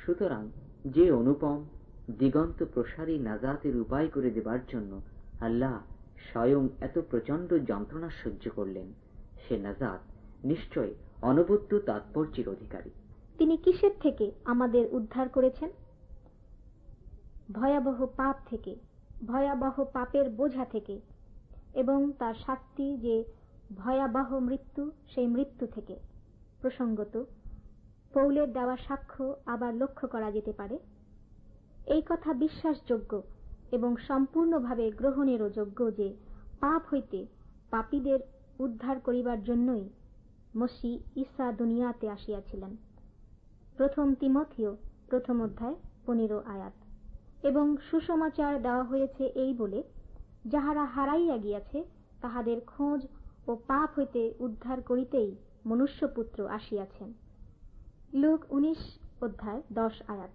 সুতরাং যে অনুপম দিগন্ত প্রসারী নাজাতের উপায় করে দেবার জন্য আল্লাহ স্বয়ং এত প্রচণ্ড যন্ত্রণা সহ্য করলেন, সে নাজাত নিশ্চয় অনবদ্য তাৎপর্যের অধিকারী। তিনি কিসের থেকে আমাদের উদ্ধার করেছেন? ভয়াবহ পাপ থেকে, ভয়াবহ পাপের বোঝা থেকে, এবং তার শাস্তি যে ভয়াবহ মৃত্যু, সেই মৃত্যু থেকে। প্রসঙ্গত পৌলের দেওয়া সাক্ষ্য আবার লক্ষ্য করা যেতে পারে। এই কথা বিশ্বাসযোগ্য এবং সম্পূর্ণভাবে গ্রহণেরও যোগ্য যে পাপ হইতে পাপীদের উদ্ধার করিবার জন্যই মসীহ ঈসা দুনিয়াতে আসিয়াছিলেন। প্রথম তিমথিও 1 অধ্যায় 15 আয়াত। এবং সুসমাচার দেওয়া হয়েছে এই বলে, যাহারা হারাইয়া গিয়াছে তাহাদের খোঁজ ও পাপ হইতে উদ্ধার করিতেই মনুষ্যপুত্র আসিয়াছেন। লূক 19 অধ্যায় 10 আয়াত।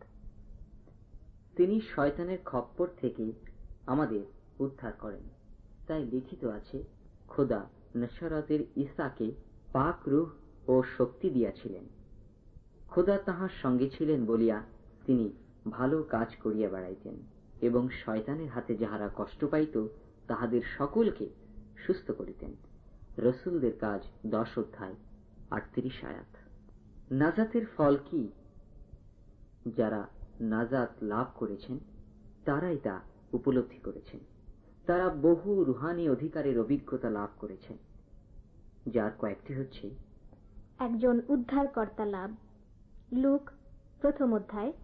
তিনি শয়তানের খপ্পর থেকে আমাদের উদ্ধার করেন। তাই লিখিত আছে, খোদা নসরাতের ঈসাকে পাক রূহ ও শক্তি দিয়াছিলেন। খোদা তাহার সঙ্গে ছিলেন বলিয়া তিনি ভালো কাজ করিয়া বেড়াইতেন এবং শয়তানের হাতে যাহারা কষ্ট পাইত তাহাদের সকলকে সুস্থ করিতেন। রসুলদের কাজ 10 অধ্যায় 38 আয়াত। নাজাতের ফল কি? যারা নাজাত লাভ করেছেন তারাই তা উপলব্ধি করেছেন। তারা বহু রুহানি অধিকারের অভিজ্ঞতা লাভ করেছেন, যার কয়েকটি হচ্ছে: একজন উদ্ধারকর্তা লাভ, লূক 1 অধ্যায়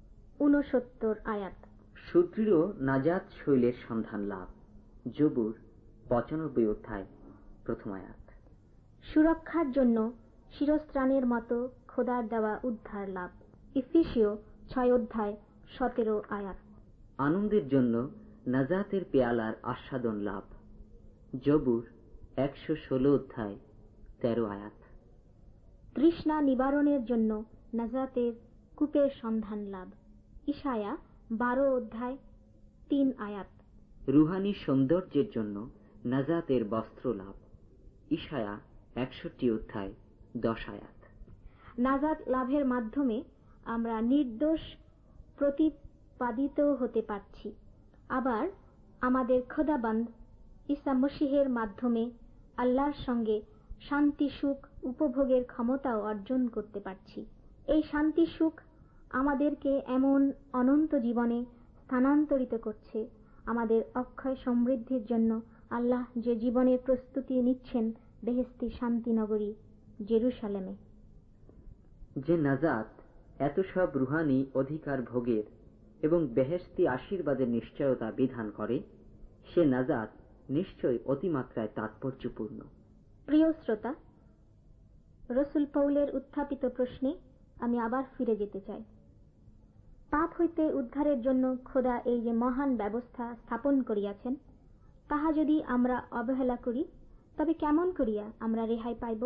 69 আয়াত। সুদৃঢ় নাজাত শৈলের সন্ধান লাভ, জবুর 95 অধ্যায় 1 আয়াত। সুরক্ষার জন্য শিরস্ত্রাণের মতো খোদার দেওয়া উদ্ধার লাভ, ইফিসীয় 6 অধ্যায় 17 আয়াত। আনন্দের জন্য নাজাতের পেয়ালার আস্বাদন লাভ, জবুর 116 অধ্যায় 13 আয়াত। তৃষ্ণা নিবারণের জন্য নাজাতের কূপের সন্ধান লাভ, ইশায়া 12 অধ্যায় 3 আয়াত। রুহানি সৌন্দর্যের জন্য নাজাতের বস্ত্র লাভ, ইশায়া 61 অধ্যায় 10 আয়াত। নাজাত লাভের মাধ্যমে আমরা নির্দোষ প্রতিপাদিত হতে পারছি। আবার আমাদের খোদাবন্দ ঈসা মসীহের মাধ্যমে আল্লাহর সঙ্গে শান্তি সুখ উপভোগের ক্ষমতাও অর্জন করতে পারছি। এই শান্তি সুখ আমাদেরকে এমন অনন্ত জীবনে স্থানান্তরিত করছে, আমাদের অক্ষয় সমৃদ্ধির জন্য আল্লাহ যে জীবনের প্রস্তুতি নিচ্ছেন বেহেশতি শান্তিনগরী জেরুসালেমে। যে নাজাত এত সব রুহানি অধিকার ভোগের এবং বেহেশতি আশীর্বাদের নিশ্চয়তা বিধান করে, সে নাজাত নিশ্চয় অতিমাত্রায় তাৎপর্যপূর্ণ। প্রিয় শ্রোতা, রসুল পৌলের উত্থাপিত প্রশ্নে আমি আবার ফিরে যেতে চাই। পাপ হইতে উদ্ধারের জন্য খোদা এই যে মহান ব্যবস্থা স্থাপন করিয়াছেন, তাহা যদি আমরা অবহেলা করি তবে কেমন করিয়া আমরা রেহাই পাইব?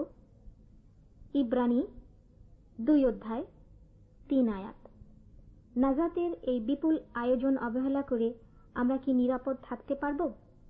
ইব্রানী 2 অধ্যায় 3 আয়াত। নাজাতের এই বিপুল আয়োজন অবহেলা করে আমরা কি নিরাপদ থাকতে পারব?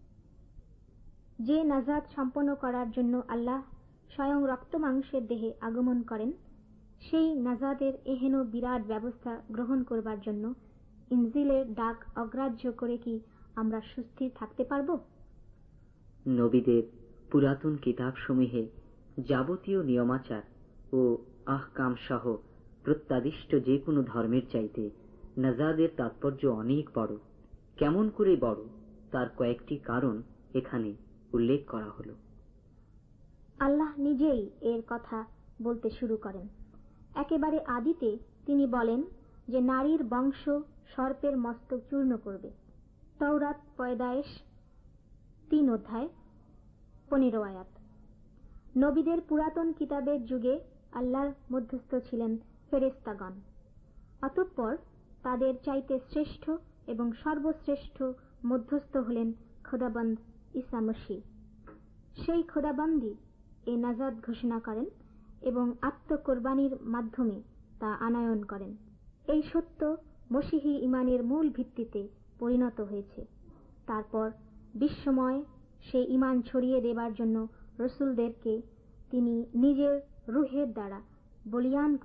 যে নাজাত সম্পন্ন করার জন্য আল্লাহ স্বয়ং রক্ত মাংসের দেহে আগমন করেন, সেই নাজাতের এহেন বিরাট ব্যবস্থা গ্রহণ করবার জন্য ইনজিলের ডাক অগ্রাহ্য করে কি আমরা সুস্থির থাকতে পারব? নবীদের পুরাতন কিতাবসমূহে যাবতীয় নিয়মাচার ও আহকাম সহ প্রত্যাদিষ্ট যে কোনো ধর্মের চাইতে নাজাতের তাৎপর্য অনেক বড়। কেমন করে বড় তার কয়েকটি কারণ এখানে উল্লেখ করা হল। আল্লাহ নিজেই এর কথা বলতে শুরু করেন। একেবারে আদিতে তিনি বলেন যে নারীর বংশ সর্পের মস্তক চূর্ণ করবে, তওরাত পয়দায়েশ 3 অধ্যায় 15 আয়াত। নবীদের পুরাতন কিতাবের যুগে আল্লাহর মধ্যস্থ ছিলেন ফেরেশতাগণ, অতঃপর তাদের চাইতে শ্রেষ্ঠ এবং সর্বশ্রেষ্ঠ মধ্যস্থ হলেন খোদাবন্দ ঈসা মসীহ। সেই খোদাবন্দই এই নাজাত ঘোষণা করেন এবং আত্মকোরবানির মাধ্যমে তা আনয়ন করেন। এই সত্য মসীহী ঈমানের মূল ভিত্তিতে পরিণত হয়েছে। তারপর বিশ্বময় সেই ঈমান ছড়িয়ে দেবার জন্য রসুলদেরকে তিনি নিজের রূহের দ্বারা বলিয়ান করে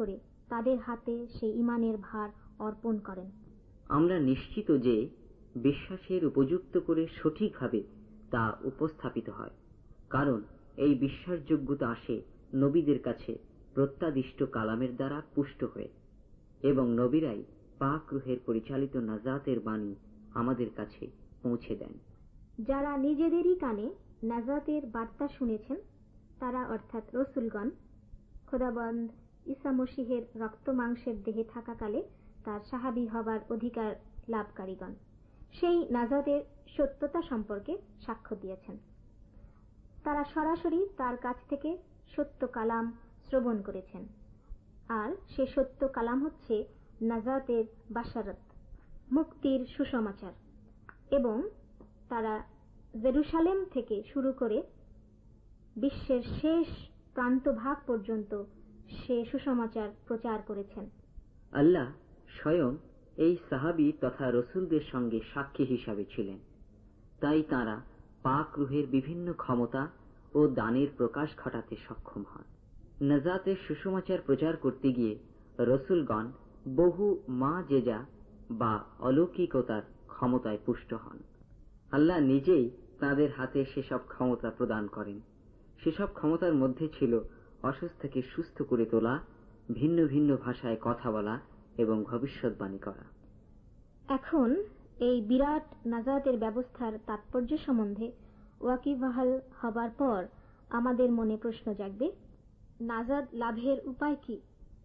তাদের হাতে সেই ঈমানের ভার অর্পণ করেন। আমরা নিশ্চিত যে বিশ্বাসের উপযুক্ত করে সঠিকভাবে তা উপস্থাপিত হয়, কারণ এই বিশ্বাসযোগ্যতা আসে নবীদের কাছে প্রত্যাদিষ্ট কালামের দ্বারা পুষ্ট হয়ে, এবং নবীরাই পাক রূহের পরিচালিত নাজাতের বাণী আমাদের কাছে পৌঁছে দেন। যারা নিজেদেরই কানে নাজাতের বার্তা শুনেছেন তারা অর্থাৎ রসুলগণ খোদাবন্দ ঈসা মসীহের রক্ত মাংসের দেহে থাকাকালে তার সাহাবী হবার অধিকার লাভকারীগণ সেই নাজাতের সত্যতা সম্পর্কে সাক্ষ্য দিয়েছেন। তারা সরাসরি তার কাছ থেকে সত্য কালাম শ্রবণ করেছেন, আর সে সত্য কালাম হচ্ছে নাজাতের বাশারত, মুক্তির সুসমাচার, এবং তারা জেরুসালেম থেকে শুরু করে বিশ্বের শেষ প্রান্তভাগ পর্যন্ত সে সুসমাচার প্রচার করেছেন। আল্লাহ স্বয়ং এই সাহাবী তথা রসুলদের সঙ্গে সাক্ষী হিসাবে ছিলেন, তাই তাঁরা পাক রূহের বিভিন্ন ক্ষমতা ও দানের প্রকাশ ঘটাতে সক্ষম হন। নাজাতের সুসমাচার প্রচার করতে গিয়ে রসুলগণ বহু মাজেজা বা অলৌকিকতার ক্ষমতায় পুষ্ট হন। আল্লাহ নিজেই তাঁদের হাতে সেসব ক্ষমতা প্রদান করেন। সেসব ক্ষমতার মধ্যে ছিল অসুস্থকে সুস্থ করে তোলা, ভিন্ন ভিন্ন ভাষায় কথা বলা এবং ভবিষ্যৎবাণী করা। এখন এই বিরাট নাজাতের ব্যবস্থার তাৎপর্য সম্বন্ধে ওয়াকিবহাল হবার পর আমাদের মনে প্রশ্ন জাগবে, নাজাত লাভের উপায় কি?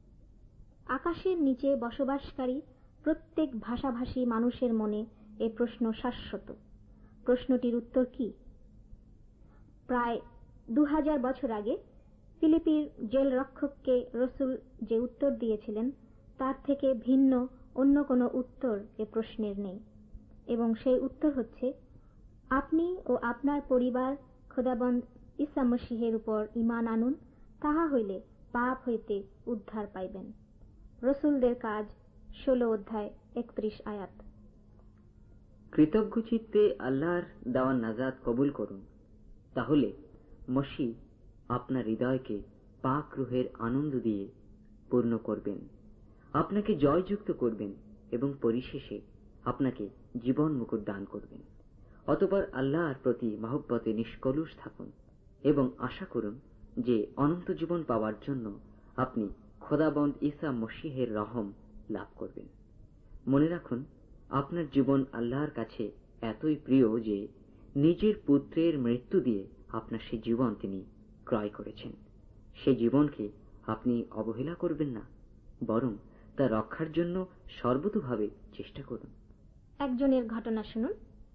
আকাশের নিচে বসবাসকারী প্রত্যেক ভাষাভাষী মানুষের মনে এ প্রশ্ন শাশ্বত। প্রশ্নটির উত্তর কি? প্রায় 2000 বছর আগে ফিলিপির জেল রক্ষককে রসুল যে উত্তর দিয়েছিলেন তার থেকে ভিন্ন অন্য কোনো উত্তর এ প্রশ্নের নেই, এবং সেই উত্তর হচ্ছে, আপনি ও আপনার পরিবার খোদাবন্দ ঈসা মসীহের উপর ঈমান আনুন, তাহা হইলে পাপ হইতে উদ্ধার পাইবেন। রসুলদের কাজ 16 অধ্যায় 31 আয়াত। কৃতজ্ঞ চিত্তে আল্লাহর দেওয়া নাজাত কবুল করুন, তাহলে মসীহ আপনার হৃদয়কে পাক রূহের আনন্দ দিয়ে পূর্ণ করবেন, আপনাকে জয়যুক্ত করবেন এবং পরিশেষে আপনাকে জীবন মুকুট দান করবেন। অতঃপর আল্লাহর প্রতি মহব্বতে নিষ্কলুষ থাকুন এবং আশা করুন যে অনন্ত জীবন পাওয়ার জন্য আপনি খোদাবন্দ ঈসা মসীহের রহম লাভ করবেন। মনে রাখুন, আপনার জীবন আল্লাহর কাছে এতই প্রিয় যে নিজের পুত্রের মৃত্যু দিয়ে আপনার সেই জীবন তিনি ক্রয় করেছেন। সেই জীবনকে আপনি অবহেলা করবেন না, বরং তা রক্ষার জন্য সর্বতোভাবে চেষ্টা করুন। একজনের ঘটনা শুনুন।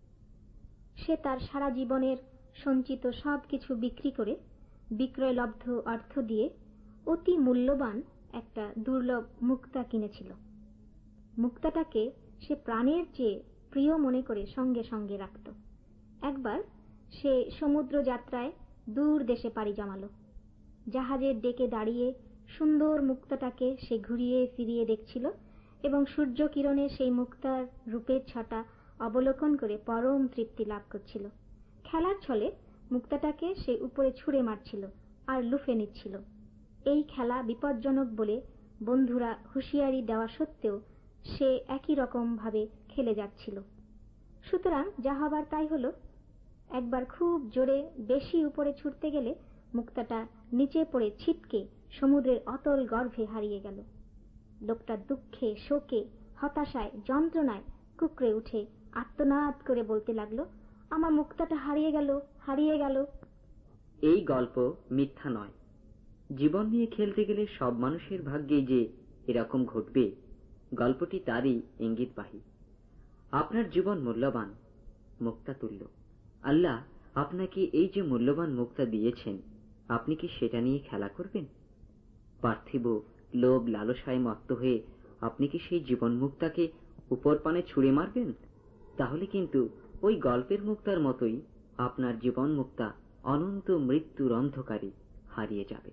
সে তার সারা জীবনের সঞ্চিত সবকিছু বিক্রি করে বিক্রয়লব্ধ অর্থ দিয়ে অতি মূল্যবান একটা দুর্লভ মুক্তা কিনেছিল। মুক্তাটাকে সে প্রাণের চেয়ে প্রিয় মনে করে সঙ্গে সঙ্গে রাখত। একবার সে সমুদ্র যাত্রায় দূর দেশে পাড়ি জমালো। জাহাজের ডেকে দাঁড়িয়ে সুন্দর মুক্তাটাকে সে ঘুরিয়ে ফিরিয়ে দেখছিল এবং সূর্য কিরণে সেই মুক্তার রূপের ছটা অবলোকন করে পরম তৃপ্তি লাভ করছিল। খেলার ছলে মুক্তাটাকে সে উপরে ছুঁড়ে মারছিল আর লুফে নিচ্ছিল। এই খেলা বিপজ্জনক বলে বন্ধুরা হুঁশিয়ারি দেওয়া সত্ত্বেও সে একই রকম ভাবে খেলে যাচ্ছিল। সুতরাং যা হবার তাই হলো। একবার খুব জোরে বেশি উপরে ছুটতে গেলে মুক্তাটা নিচে পড়ে ছিটকে সমুদ্রের অতল গর্ভে হারিয়ে গেল। লোকটা দুঃখে, শোকে, হতাশায়, যন্ত্রণায় কুঁকড়ে উঠে আর্তনাদ করে বলতে লাগলো, আমার মুক্তাটা হারিয়ে গেল, হারিয়ে গেল। এই গল্প মিথ্যা নয়। জীবন নিয়ে খেলতে গেলে সব মানুষের ভাগ্যেই যে এরকম ঘটবে, গল্পটি তারই ইঙ্গিতবাহী। আপনার জীবন মূল্যবান, মুক্তা তুল্য। আল্লাহ আপনাকে এই যে মূল্যবান মুক্তা দিয়েছেন, আপনি কি সেটা নিয়ে খেলা করবেন? পার্থিব লোভ লালসায় মত্ত হয়ে আপনি কি সেই জীবন মুক্তাকে উপর পানে ছুঁড়ে মারবেন? তাহলে কিন্তু ওই গল্পের মুক্তার মতোই আপনার জীবন মুক্তা অনন্ত মৃত্যুর অন্ধকারে হারিয়ে যাবে।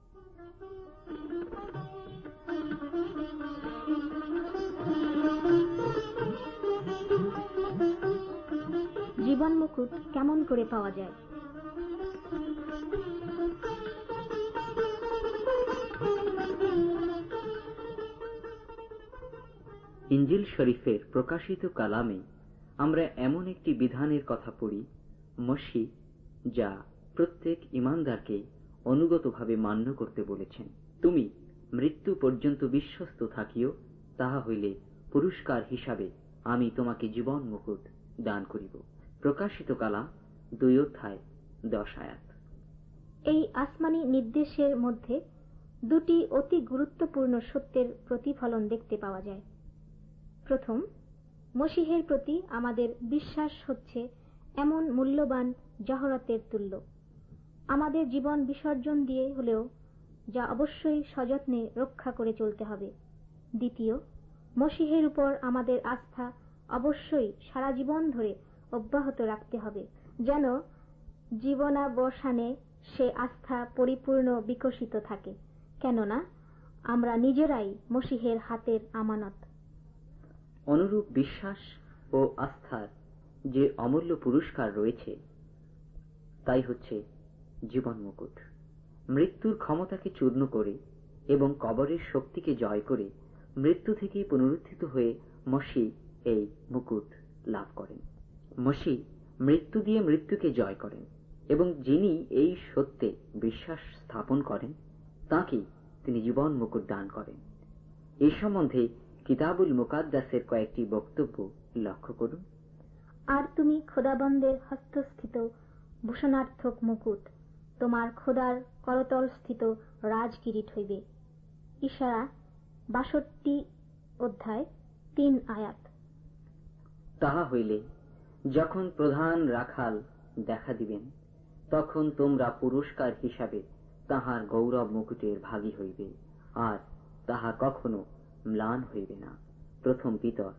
জীবন মুকুট কেমন করে পাওয়া যায়? ইঞ্জিল শরীফের প্রকাশিত কালামে আমরা এমন একটি বিধানের কথা পড়ি, মসিহ যা প্রত্যেক ঈমানদারকে অনুগতভাবে মান্য করতে বলেছেন। তুমি মৃত্যু পর্যন্ত বিশ্বস্ত থাকিও, তাহা হইলে পুরস্কার হিসাবে আমি তোমাকে জীবন মুকুট দান করিব। প্রকাশিত কালাম 2:10। এই আসমানি নির্দেশের মধ্যে দুটি অতি গুরুত্বপূর্ণ সত্যের প্রতিফলন দেখতে পাওয়া যায়। প্রথম, মসিহের প্রতি আমাদের বিশ্বাস হচ্ছে এমন মূল্যবান জহরতের তুল্য, আমাদের জীবন বিসর্জন দিয়ে হলেও যা অবশ্যই সযত্নে রক্ষা করে চলতে হবে। দ্বিতীয়, মসিহের উপর আমাদের আস্থা অবশ্যই সারা জীবন ধরে অব্যাহত রাখতে হবে, যেন জীবনাবসানে সে আস্থা পরিপূর্ণ বিকশিত থাকে, কেননা আমরা নিজেরাই মসিহের হাতের আমানত। অনুরূপ বিশ্বাস ও আস্থার যে অমূল্য পুরস্কার রয়েছে তাই হচ্ছে জীবন মুকুট। মৃত্যুর ক্ষমতাকে চূর্ণ করে এবং কবরের শক্তিকে জয় করে মৃত্যু থেকে পুনরুত্থিত হয়ে মসিহ এই মুকুট লাভ করেন। মসিহ মৃত্যু দিয়ে মৃত্যুকে জয় করেন এবং যিনি এই সত্যে বিশ্বাস স্থাপন করেন তাঁকেই তিনি জীবন মুকুট দান করেন। এই সম্বন্ধে কিতাবুল মুকাদ্দাসের কয়েকটি বক্তব্য লক্ষ্য করুন। আর তুমি খোদাবন্দের হস্তস্থিত ভূষণার্থক মুকুট, তোমার খোদার করতল স্থিত রাজকিরীট হইবে। ইশারা 62:3। তাহা হইলে যখন প্রধান রাখাল দেখা দিবেন, তখন তোমরা পুরস্কার হিসাবে তাহার গৌরব মুকুটের ভাগী হইবে, আর তাহা কখনো ম্লান হইবে না। প্রথম পিতর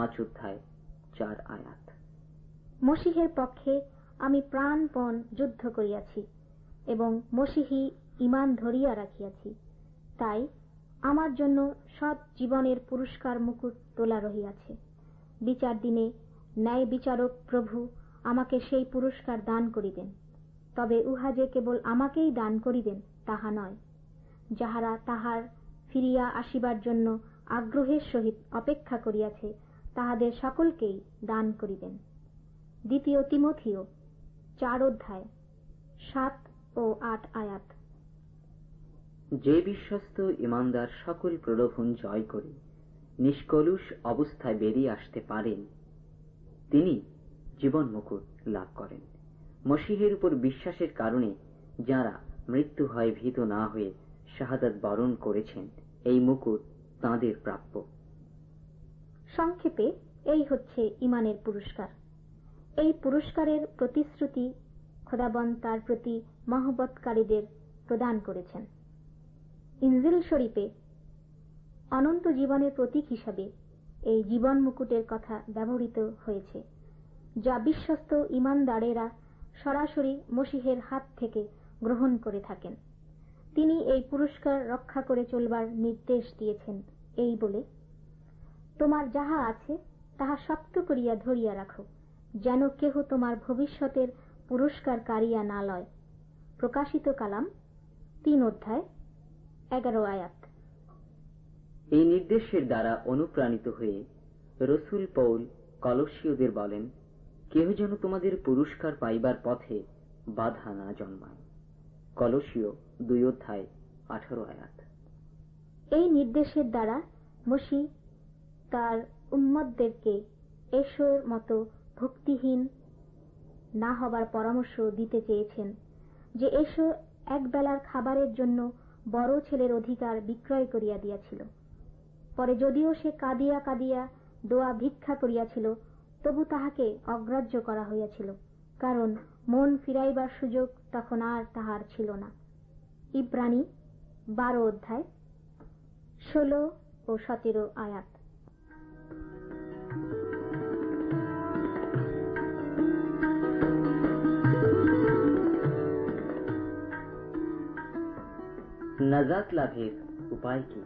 5:4। মসিহের পক্ষে আমি প্রাণপণ যুদ্ধ করিয়াছি এবং মসিহি ঈমান ধরিয়া রাখিয়াছি, তাই আমার জন্য সৎ জীবনের পুরস্কার মুকুট তোলা রহিয়াছে। বিচার দিনে ন্যায় বিচারক প্রভু আমাকে সেই পুরস্কার দান করিবেন। তবে উহা যে কেবল আমাকেই দান করিবেন তাহা নয়, যাহারা তাহার ফিরিয়া আসিবার জন্য আগ্রহের সহিত অপেক্ষা করিয়াছে তাহাদের সকলকেই দান করিবেন। দ্বিতীয় তিমথিও 4:7-8। যে বিশ্বস্ত ঈমানদার সকল প্রলোভন জয় করে নিষ্কলুষ অবস্থায় বেরিয়ে আসতে পারেন, তিনি জীবন মুকুট লাভ করেন। মসিহের উপর বিশ্বাসের কারণে যারা মৃত্যু হয় ভীত না হয়ে শাহাদাত বরণ করেছেন, এই মুকুট তাঁদের প্রাপ্য। সংক্ষেপে এই হচ্ছে ঈমানের পুরস্কার। এই পুরস্কারের প্রতিশ্রুতি খোদাবন্দ তার প্রতি মহব্বতকারীদের প্রদান করেছেন। ইনজিল শরীফে অনন্ত জীবনের প্রতীক হিসাবে এই জীবন মুকুটের কথা ব্যবহৃত হয়েছে, যা বিশ্বস্ত ঈমানদারেরা সরাসরি মসিহের হাত থেকে গ্রহণ করে থাকেন। তিনি এই পুরস্কার রক্ষা করে চলবার নির্দেশ দিয়েছেন এই বলে, তোমার যাহা আছে তাহা শক্ত করিয়া ধরিয়া রাখো, যেন কেহ তোমার ভবিষ্যতের পুরস্কার কারিয়া না লয়। প্রকাশিত কালাম 3:11। এই নির্দেশের দ্বারা অনুপ্রাণিত হয়ে রসুল পৌল কলসীয়দের বলেন, কেহ যেন তোমাদের পুরস্কার পাইবার পথে বাধা না জন্মায়। কলসীয় 2:18। এই নির্দেশের দ্বারা মসিহ তার উম্মতদেরকে এশোর মতো ভক্তিহীন না হবার পরামর্শ দিতে চেয়েছেন, যে এশো একবেলার খাবারের জন্য বড় ছেলের অধিকার বিক্রয় করিয়া দিয়াছিল। পরে যদিও সে কাঁদিয়া কাঁদিয়া দোয়া ভিক্ষা করিয়াছিল, তবু তাহাকে অগ্রাহ্য করা হইয়াছিল, কারণ মন ফিরাইবার সুযোগ তখন আর তাহার ছিল না। ইব্রানী 12:16-17। নাজাত লাভের উপায় কি?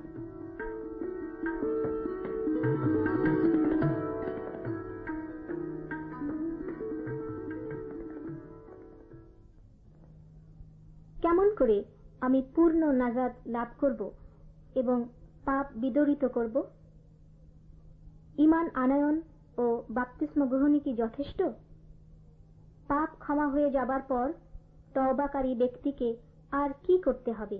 কেমন করে আমি পূর্ণ নাজাত লাভ করব এবং পাপ বিদরিত করব? ঈমান আনয়ন ও বাপ্তিস্ম গ্রহণই কি যথেষ্ট? পাপ ক্ষমা হয়ে যাবার পর তওবাকারী ব্যক্তিকে আর কি করতে হবে?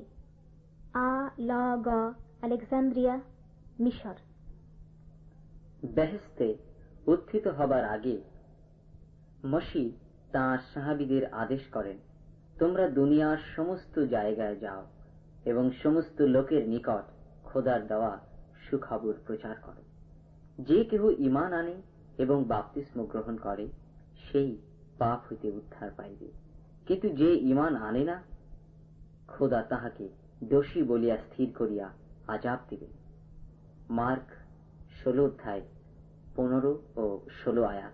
আলেকজান্দ্রিয়া, মিশর। বেহেশতে উত্থিত হবার আগে মসীহ তাঁর সাহাবীদের আদেশ করেন, তোমরা দুনিয়ার সমস্ত জায়গায় যাও এবং সমস্ত লোকের নিকট খোদার দেওয়া সুখবর প্রচার করো। যে কেহ ঈমান আনে এবং বাপ্তিস্ম গ্রহণ করে সেই পাপ হইতে উদ্ধার পাইবে, কিন্তু যে ঈমান আনে না, খোদা তাহাকে দোষী বলিয়া স্থির করিয়া আযাব দিবেন। মার্ক 16:15 ও 16 আয়াত।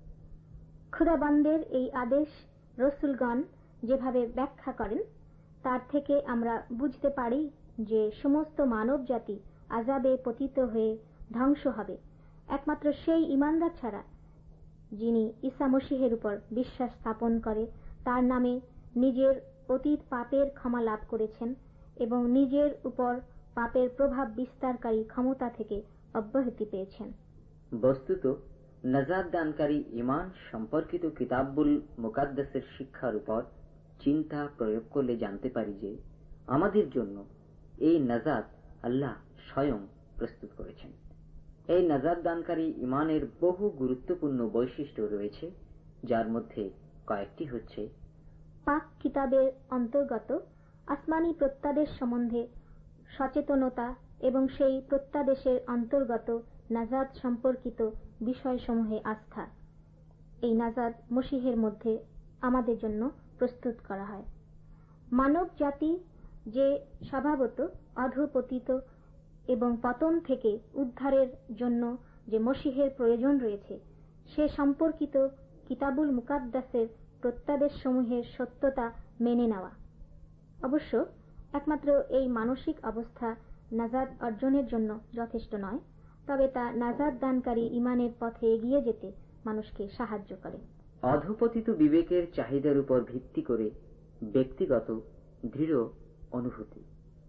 খোদাবন্দের এই আদেশ রসুলগণ যেভাবে ব্যাখ্যা করেন তার থেকে আমরা বুঝতে পারি যে সমস্ত মানব জাতি আযাবে পতিত হয়ে ধ্বংস হবে একমাত্র সেই ঈমানদার ছাড়া যিনি ঈসা মসীহের উপর বিশ্বাস স্থাপন করে, তার নামে নিজের অতীত পাপের ক্ষমা লাভ করেছেন এবং নিজের উপর পাপের প্রভাব বিস্তারকারী ক্ষমতা থেকে অব্যাহতি পেয়েছেন। বস্তুত নাজাত দানকারী ঈমান সম্পর্কিত কিতাবুল মুকাদ্দাসের শিক্ষার উপর চিন্তা প্রয়োগ করলে জানতে পারি যে আমাদের জন্য এই নাজাত আল্লাহ স্বয়ং প্রস্তুত করেছেন। এই নাজাত দানকারী ঈমানের বহু গুরুত্বপূর্ণ বৈশিষ্ট্য রয়েছে, যার মধ্যে কয়েকটি হচ্ছে: পাক কিতাবের অন্তর্গত আসমানি প্রত্যাদেশ সম্বন্ধে সচেতনতা এবং সেই প্রত্যাদেশের অন্তর্গত নাজাত সম্পর্কিত বিষয়সমূহে আস্থা। এই নাজাত মসীহের মধ্যে আমাদের জন্য প্রস্তুত করা হয়। মানব জাতি যে স্বভাবত অধঃপতিত এবং পতন থেকে উদ্ধারের জন্য যে মসীহের প্রয়োজন রয়েছে সে সম্পর্কিত কিতাবুল মুকাদ্দাসের প্রত্যাদেশসমূহের সত্যতা মেনে নেওয়া। অবশ্য একমাত্র এই মানসিক অবস্থা নাজাত অর্জনের জন্য যথেষ্ট নয়, তবে তা নাজাত দানকারী ঈমানের পথে এগিয়ে যেতে মানুষকে সাহায্য করে। অধঃপতিত বিবেকের চাহিদার উপর ভিত্তি করে ব্যক্তিগত দৃঢ় অনুভূতি,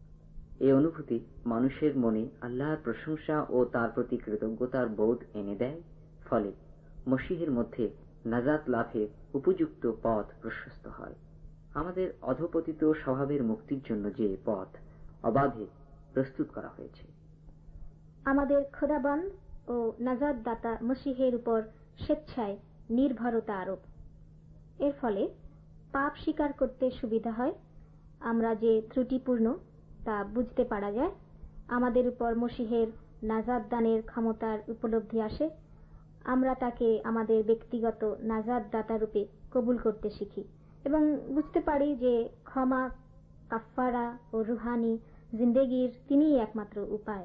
এই অনুভূতি মানুষের মনে আল্লাহর প্রশংসা ও তার প্রতি কৃতজ্ঞতার বোধ এনে দেয়, ফলে মসীহের মধ্যে নাজাত লাভের উপযুক্ত পথ প্রশস্ত হয়। আমাদের অধঃপতিত স্বভাবের মুক্তির জন্য যে পথ অবাধে প্রস্তুত করা হয়েছে। আমাদের খোদাবন্দ ও নাজাত দাতা মসীহের উপর স্বেচ্ছায় নির্ভরতা আরোপ। এর ফলে পাপ স্বীকার করতে সুবিধা হয়, আমরা যে ত্রুটিপূর্ণ তা বুঝতে পারা যায়, আমাদের উপর মসীহের নাজাত দানের ক্ষমতার উপলব্ধি আসে, আমরা তাকে আমাদের ব্যক্তিগত নাজাত দাতা রূপে কবুল করতে শিখি এবং বুঝতে পারি যে ক্ষমা, কাফফারা ও রুহানি জিন্দেগির তিনিই একমাত্র উপায়।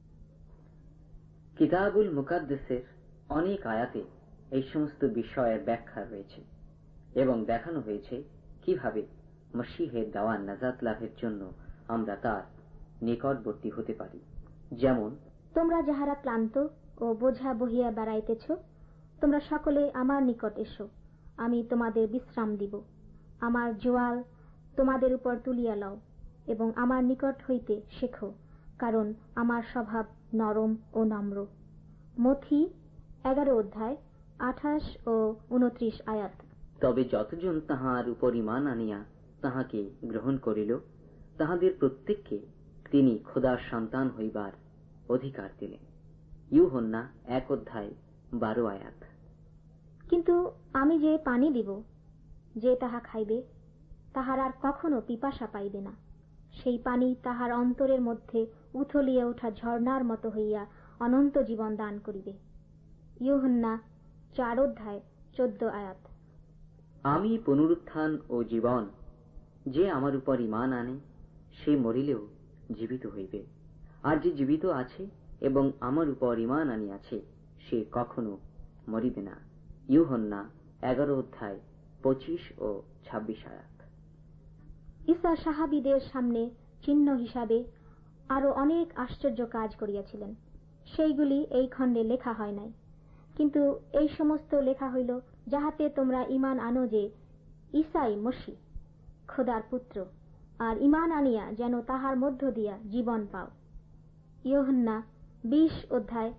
কিতাবুল মুকাদ্দাসের অনেক আয়াতে এই সমস্ত বিষয়ের ব্যাখ্যা রয়েছে এবং দেখানো হয়েছে কিভাবে মসীহের দেওয়া নাজাত লাভের জন্য আমরা তার নিকটবর্তী হতে পারি। যেমন, তোমরা যাহারা ক্লান্ত ও বোঝা বহিয়া বেড়াইতেছ, তোমরা সকলে আমার নিকট এসো, আমি তোমাদের বিশ্রাম দিব। আমার জোয়াল তোমাদের উপর তুলিয়া লও এবং আমার নিকট হইতে শেখো, কারণ আমার স্বভাব নরম ও নম্র। মথি 11:28 ও 29 আয়াত। তবে যতজন তাহার উপর ঈমান আনিয়া তাহাকে গ্রহণ করিল, তাহাদের প্রত্যেককে তিনি খোদার সন্তান হইবার অধিকার দিলেন। ইউহান্না 1:12 আয়াত। কিন্তু আমি যে পানি দিব, যে তাহা খাইবে তাহার আর কখনো পিপাসা পাইবে না, সেই পানি তাহার অন্তরের মধ্যে উথলিয়া ওঠা ঝর্ণার মতো হইয়া অনন্ত জীবন দান করিবে। ইউহান্না 4:14 আয়াত। আমি পুনরুত্থান ও জীবন, যে আমার উপর ঈমান আনে সে মরিলেও জীবিত হইবে, আর যে জীবিত আছে এবং আমার উপর ঈমান আনিয়াছে সে কখনো মরিবে না। ইউহান্না 11:25 ও 26 আয়াত। ঈসা সাহাবীদের সামনে চিহ্ন হিসাবে আরো অনেক আশ্চর্য কাজ করিয়াছিলেন, সেইগুলি এই খণ্ডে লেখা হয় নাই, কিন্তু এই সমস্ত লেখা হইল যাহাতে তোমরা ঈমান আনো যে ঈসাই মসীহ খোদার পুত্র, আর ঈমান আনিয়া যেন তাহার মধ্য দিয়া জীবন পাও। ইউহান্না 20:30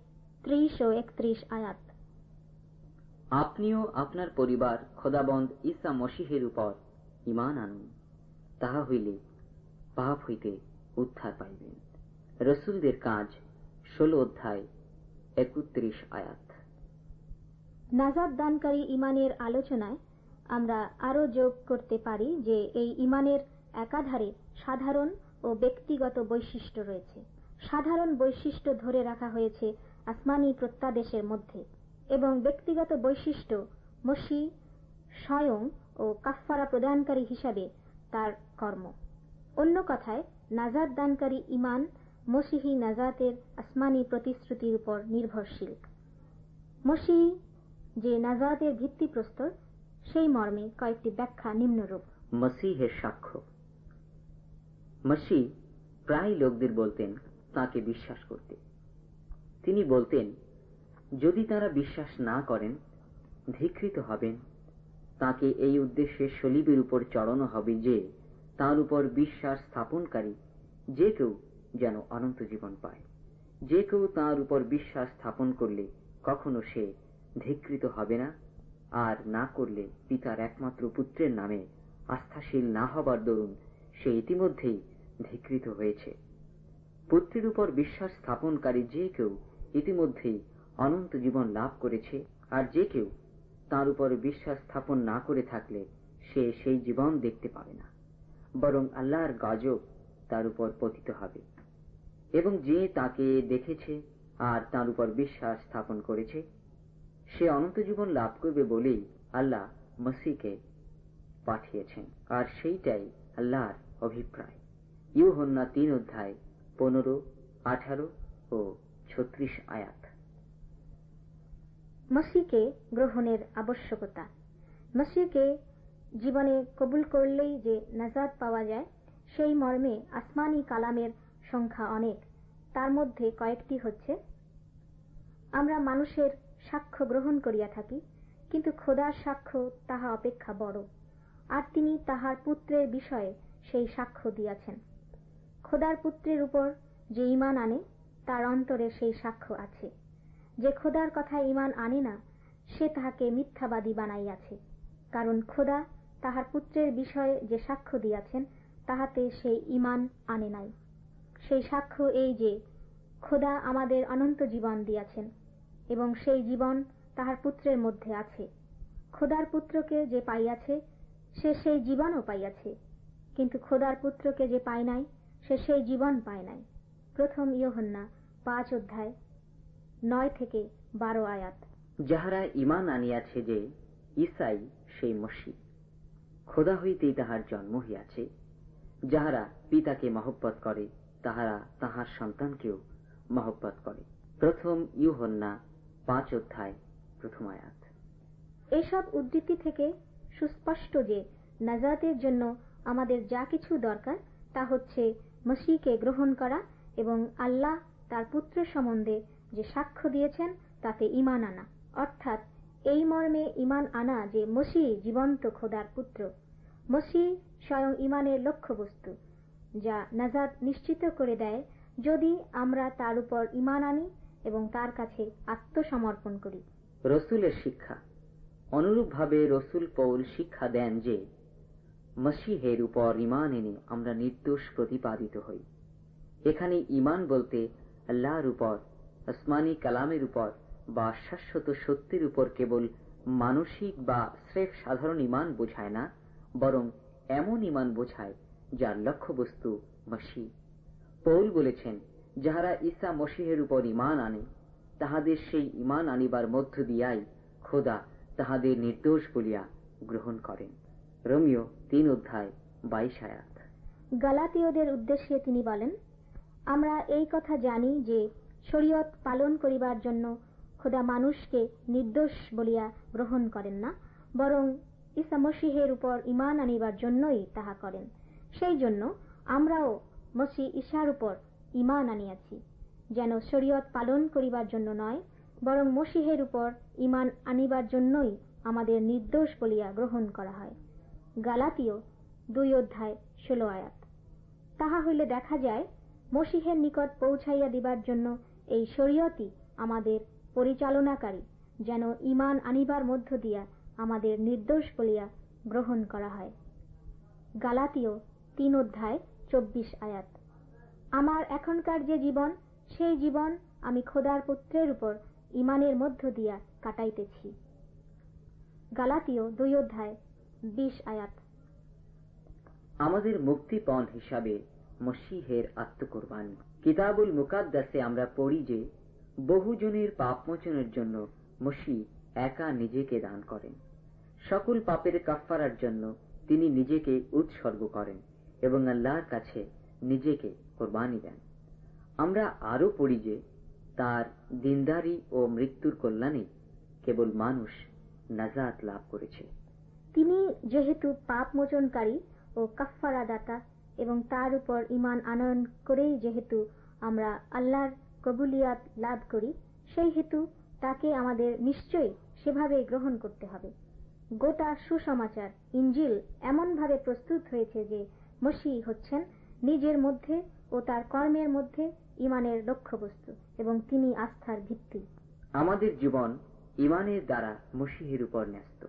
30 ও 31 আয়াত। আপনিও আপনার পরিবার খোদাবন্দ ঈসা মসীহের উপর ঈমান আনুন, তাহা হইলে পাপ হইতে উদ্ধার পাইবেন। রসুলদের কাজ 16 অধ্যায় 31 আয়াত। নাজাত দানকারী ঈমানের আলোচনায় আমরা আরো যোগ করতে পারি যে এই ঈমানের একাধারে সাধারণ ও ব্যক্তিগত বৈশিষ্ট্য রয়েছে। সাধারণ বৈশিষ্ট্য ধরে রাখা হয়েছে আসমানী প্রত্যাদেশের মধ্যে, এবং ব্যক্তিগত বৈশিষ্ট্য মসীহ স্বয়ং ও কাফফারা প্রদানকারী হিসাবে তার কর্ম। অন্য কথায়, নাজাত দানকারী ঈমান মসীহী নাজাতের আসমানী প্রতিশ্রুতির উপর নির্ভরশীল। মসীহ যে নাজাতের ভিত্তিপ্রস্তর, সেই মর্মে কয়েকটি ব্যাখ্যা নিম্নরূপ। মসীহের সাক্ষ্য। মসীহ প্রায় লোকদের বলতেন তাকে বিশ্বাস করতে। তিনি বলতেন, যদি তারা বিশ্বাস না করেন, ধিক্কৃত হবেন। তাকে এই উদ্দেশ্যে সলিবের উপর চড়ানো হবে যে তার উপর বিশ্বাস স্থাপনকারী যে কেউ যেন অনন্ত জীবন পায়। যে কেউ তার উপর বিশ্বাস স্থাপন করলে কখনো সে ধিক্কৃত হবে না, আর না করলে পিতার একমাত্র পুত্রের নামে আস্থাশীল না হবার দরুন সে ইতিমধ্যেই ধিক্কৃত হয়েছে। পুত্রের উপর বিশ্বাস স্থাপনকারী যে কেউ ইতিমধ্যেই অনন্ত জীবন লাভ করেছে, আর যে কেউ তার উপর বিশ্বাস স্থাপন না করে থাকলে সে সেই জীবন দেখতে পাবে না, বরং আল্লাহর গজব তার উপর পতিত হবে। এবং যে তাকে দেখেছে আর তার উপর বিশ্বাস স্থাপন করেছে, সে অনন্ত জীবন লাভ করবে বলেই আল্লাহ মসীহকে পাঠিয়েছেন, আর সেইটাই আল্লাহর অভিপ্রায়। ইউহান্না 3 অধ্যায় 15, 18 ও 36 আয়াত। মসীহকে গ্রহণের আবশ্যকতা। মসীহকে জীবনে কবুল করলেই যে নাজাত পাওয়া যায়, সেই মর্মে আসমানী কালামের সংখ্যা অনেক। তার মধ্যে কয়েকটি হচ্ছে: আমরা মানুষের সাক্ষ্য গ্রহণ করিয়া থাকি, কিন্তু খোদার সাক্ষ্য তাহা অপেক্ষা বড়, আর তিনি তাহার পুত্রের বিষয়ে সেই সাক্ষ্য দিয়াছেন। খোদার পুত্রের উপর যে ঈমান আনে, তার অন্তরে সেই সাক্ষ্য আছে। যে খোদার কথায় ঈমান আনে না, সে তাহাকে মিথ্যাবাদী বানাইয়াছে, কারণ খোদা তাহার পুত্রের বিষয়ে যে সাক্ষ্য দিয়াছেন, তাহাতে সেই ঈমান আনে নাই। সেই সাক্ষ্য এই যে খোদা আমাদের অনন্ত জীবন দিয়াছেন, এবং সেই জীবন তাহার পুত্রের মধ্যে আছে। খোদার পুত্রকে যে পাইয়াছে, সে সেই জীবনও পাইয়াছে, কিন্তু খোদার পুত্রকে যে পায় নাই, সে সেই জীবন পায় নাই। 1 ইউহান্না 5 অধ্যায় 9 থেকে 12 আয়াত। যাহারা ঈমান আনিয়াছে যে ঈসাই সেই মসীহ, খোদা হইতেই তাহার জন্ম হইয়াছে, যাহারা পিতাকে মহব্বত করে, তাহারা তাহার সন্তানকেও মহব্বত করে। 1 ইউহান্না 5 অধ্যায় 1 আয়াত। এসব উদ্ধৃতি থেকে সুস্পষ্ট যে নাজাতের জন্য আমাদের যা কিছু দরকার, তা হচ্ছে মসীহকে গ্রহণ করা এবং আল্লাহ তার পুত্র সম্বন্ধে যে সাক্ষ্য দিয়েছেন তাতে ঈমান আনা। অর্থাৎ এই মর্মে ঈমান আনা যে মসীহ জীবন্ত খোদার পুত্র। মসীহ স্বয়ং ঈমানের লক্ষ্যবস্তু, যা নাজাত নিশ্চিত করে দেয় যদি আমরা তার উপর ঈমান আনি এবং তার কাছে আত্মসমর্পণ করি। রসুলের শিক্ষা। অনুরূপভাবে রসুল পৌল শিক্ষা দেন যে মসীহের উপর ঈমান এনে আমরা নির্দোষ প্রতিপাদিত হই। এখানে ঈমান বলতে আল্লাহর উপর, আসমানী কালামের উপর বা শাশ্বত সত্যের উপর কেবল মানসিক বা স্রেফ সাধারণ ঈমান বোঝায় না, বরং এমন ঈমান বোঝায় যার লক্ষ্যবস্তু মসীহ। পৌল বলেছেন, যাহারা ঈসা মসীহের উপর ঈমান আনে, তাহাদের সেই ঈমান আনিবার মধ্য দিয়াই খোদা তাহাদের নির্দোষ বলিয়া গ্রহণ করেন। রোমীয় 3 অধ্যায় 22 আয়াত। গালাতীয়দের উদ্দেশ্যে তিনি বলেন, আমরা এই কথা জানি যে শরীয়ত পালন করিবার জন্য খোদা মানুষকে নির্দোষ বলিয়া গ্রহণ করেন না, বরং ঈসা মসীহের উপর ঈমান আনিবার জন্যই তাহা করেন। সেই জন্য আমরাও মসীহ ঈসার উপর ঈমান আনিয়াছি, যেন শরীয়ত পালন করিবার জন্য নয়, বরং মসীহের উপর ঈমান আনিবার জন্যই আমাদের নির্দোষ বলিয়া গ্রহণ করা হয়। গালাতীয় 2 অধ্যায় 16 আয়াত। তাহা হইলে দেখা যায়, মসীহের নিকট পৌঁছাইয়া দিবার জন্য এই শরীয়তই আমাদের পরিচালনাকারী যেন ঈমান আনিবার মধ্য দিয়া আমাদের নির্দোষ বলিয়া গ্রহণ করা হয়। গালাতীয় 3:24। আমার এখনকার যে জীবন, সেই জীবন আমি খোদার পুত্রের উপর ঈমানের মধ্য দিয়া কাটাইতেছি। গালাতীয় 2:20। আমাদের মুক্তিপণ হিসাবে মসীহের আত্মকুরবানি। কিতাবুল মুকাদ্দাসে আমরা পড়ি যে বহুজনের পাপমোচনের জন্য মসীহ একা নিজেকে দান করেন। সকল পাপের কাফফারার জন্য তিনি নিজেকে উৎসর্গ করেন এবং আল্লাহর কাছে নিজেকে কোরবানি দেন। আমরা আরো পড়ি যে তার দিনদারি ও মৃত্যুর কল্যাণে কেবল মানুষ নাজাত লাভ করেছে। তিনি যেহেতু পাপ মোচনকারী ও কাফফারা দাতা এবং তার উপর ঈমান আনয়ন করেই যেহেতু আমরা আল্লাহর কবুলিয়াত লাভ করি, সেই হেতু তাকে আমাদের নিশ্চয়ই সেভাবে গ্রহণ করতে হবে। গোটা সুসমাচার ইনজিল এমনভাবে প্রস্তুত হয়েছে যে মসীহ হচ্ছেন নিজের মধ্যে ও তার কর্মের মধ্যে ঈমানের লক্ষ্যবস্তু এবং তিনি আস্থার ভিত্তি। আমাদের জীবন ঈমানের দ্বারা মসীহের উপর ন্যস্ত।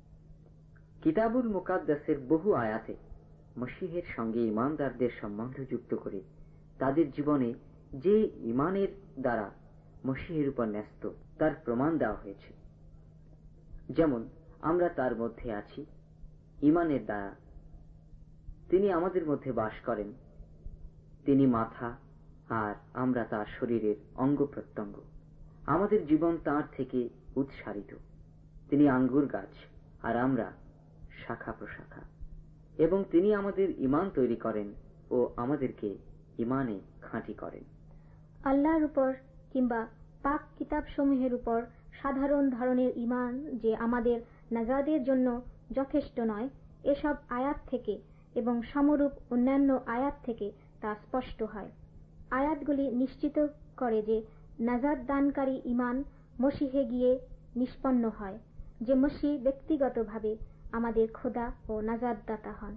কিতাবুল মুকাদ্দাসের বহু আয়াতে মসীহের সঙ্গে ঈমানদারদের সম্বন্ধ যুক্ত করে তাদের জীবনে যে ঈমানের দ্বারা মসীহের উপর ন্যস্ত তার প্রমাণ দেওয়া হয়েছে। যেমন আমরা তার মধ্যে আছি ঈমানের দ্বারা তিনি আমাদের মধ্যে বাস করেন, তিনি মাথা আর আমরা তার শরীরের অঙ্গ প্রত্যঙ্গ। আমাদের জীবন তাঁর থেকে উৎসারিত। তিনি আঙ্গুর গাছ আর আমরা শাখা প্রশাখা, এবং তিনি আমাদের ঈমান তৈরি করেন ও আমাদেরকে ঈমানে খাঁটি করেন। আল্লাহর উপর কিংবা পাক কিতাব সমূহের উপর সাধারণ ধরনের ঈমান যে আমাদের নাজাতের জন্য যথেষ্ট নয়, এসব আয়াত থেকে এবং সমরূপ অন্যান্য আয়াত থেকে তা স্পষ্ট হয়। আয়াতগুলি নিশ্চিত করে যে নাজাত দানকারী ঈমান মসীহে গিয়ে নিষ্পন্ন হয়, যে মসীহ ব্যক্তিগতভাবে আমাদের খোদা ও নাজাতদাতা হন।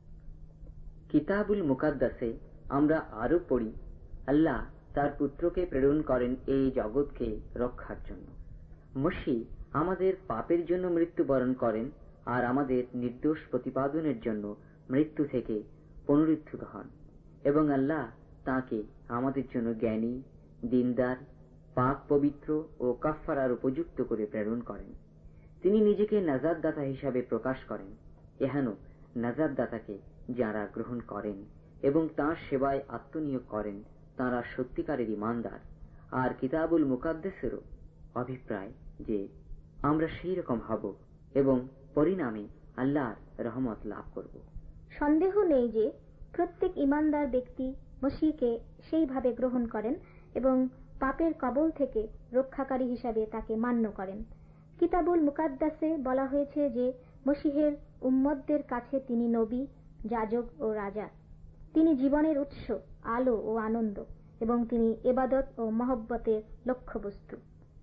কিতাবুল মুকাদ্দাসে আমরা আরো পড়ি আল্লাহ তার পুত্রকে প্রেরণ করেন এই জগৎকে রক্ষার জন্য। মসীহ আমাদের পাপের জন্য মৃত্যুবরণ করেন আর আমাদের নির্দোষ প্রতিপাদনের জন্য মৃত্যু থেকে পুনরুত্থিত হন, এবং আল্লাহ তাঁকে আমাদের জন্য জ্ঞানী, দিনদার, পাক পবিত্র ও কাফফারার উপযুক্ত করে প্রেরণ করেন। তিনি নিজেকে নাজাতদাতা হিসাবে প্রকাশ করেন। এহেন নাজাতদাতাকে যারা গ্রহণ করেন এবং তাঁর সেবায় আত্মনিয়োগ করেন তাঁরা সত্যিকারের ঈমানদার। আর কিতাবুল মুকাদ্দাসেরও অভিপ্রায় যে আমরা সেই রকম হব এবং পরিণামে আল্লাহর রহমত লাভ করব। সন্দেহ নেই যে প্রত্যেক ঈমানদার ব্যক্তি মসীহকে সেইভাবে গ্রহণ করেন এবং পাপের কবল থেকে রক্ষাকারী হিসাবে তাকে মান্য করেন। কিতাবুল মুকাদ্দাসে বলা হয়েছে যে মসীহের উম্মতদের কাছে তিনি নবী, যাজক ও রাজা। তিনি জীবনের উৎস, আলো ও আনন্দ, এবং তিনি ইবাদত ও মহব্বতের লক্ষ্যবস্তু।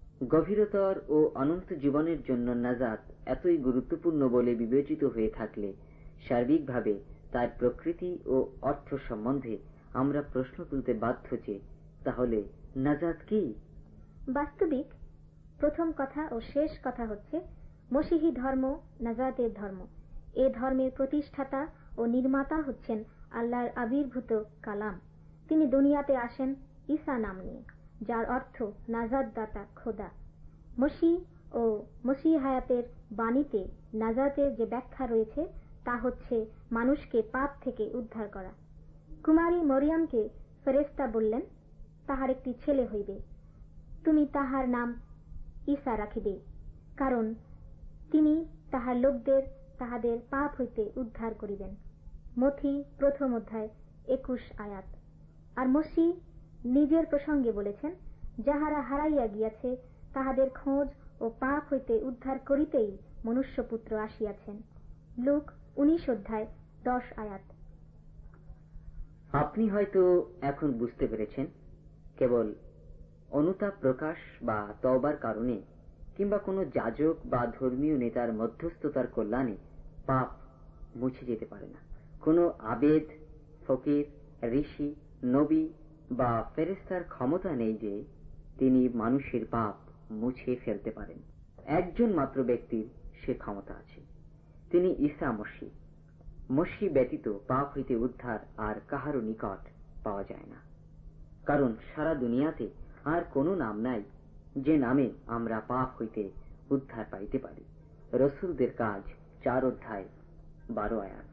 গভীরতর ও অনন্ত জীবনের জন্য নাজাত এতই গুরুত্বপূর্ণ বলে বিবেচিত হয়ে থাকলে সার্বিকভাবে তার প্রকৃতি ও অর্থ সম্বন্ধে আমরা প্রশ্ন তুলতে বাধ্য যে তাহলে নাজাত কি? বাস্তবিক প্রথম কথা ও শেষ কথা হচ্ছে মসীহী ধর্ম নাজাতের ধর্ম। এ ধর্মের প্রতিষ্ঠাতা ও নির্মাতা হচ্ছেন আল্লাহর আবির্ভূত কালাম। তিনি দুনিয়াতে আসেন ঈসা নাম নিয়ে, যার অর্থ নাজাতদাতা খোদা। মসীহ ও মসীহায়াতের বাণীতে নাজাতের যে ব্যাখ্যা রয়েছে তা হচ্ছে মানুষকে পাপ থেকে উদ্ধার করা। কুমারী মরিয়মকে ফেরেশতা বললেন, তাহার একটি ছেলে হইবে, তুমি তাহার নাম ঈসা রাখিবে, কারণ তিনি তাহার লোকদের তাহাদের পাপ হইতে উদ্ধার করিবেন। মথি 1:21। আর মসীহ নিজের প্রসঙ্গে বলেছেন, যাহারা হারাইয়া গিয়াছে তাহাদের খোঁজ ও পাপ হইতে উদ্ধার করিতেই মনুষ্যপুত্র আসিয়াছেন। লুক 19:10। আপনি হয়তো এখন বুঝতে পেরেছেন কেবল অনুতাপ প্রকাশ বা তওবার কারণে কিংবা কোনো যাজক বা ধর্মীয় নেতার মধ্যস্থতার কল্যাণে পাপ মুছে যেতে পারে না। কোনো আবেদ, ফকির, ঋষি, নবী বা ফেরেশতার ক্ষমতা নেই যে তিনি মানুষের পাপ মুছে ফেলতে পারেন। একজন মাত্র ব্যক্তির সে ক্ষমতা আছে, তিনি ঈসা মসীহ। মসীহ ব্যতীত পাপ হইতে উদ্ধার আর কাহারও নিকট পাওয়া যায় না, কারণ সারা দুনিয়াতে আর কোনো নাম নাই যে নামে আমরা পাপ হইতে উদ্ধার পাইতে পারি। রসুলদের কাজ 4 অধ্যায় 12 আয়াত।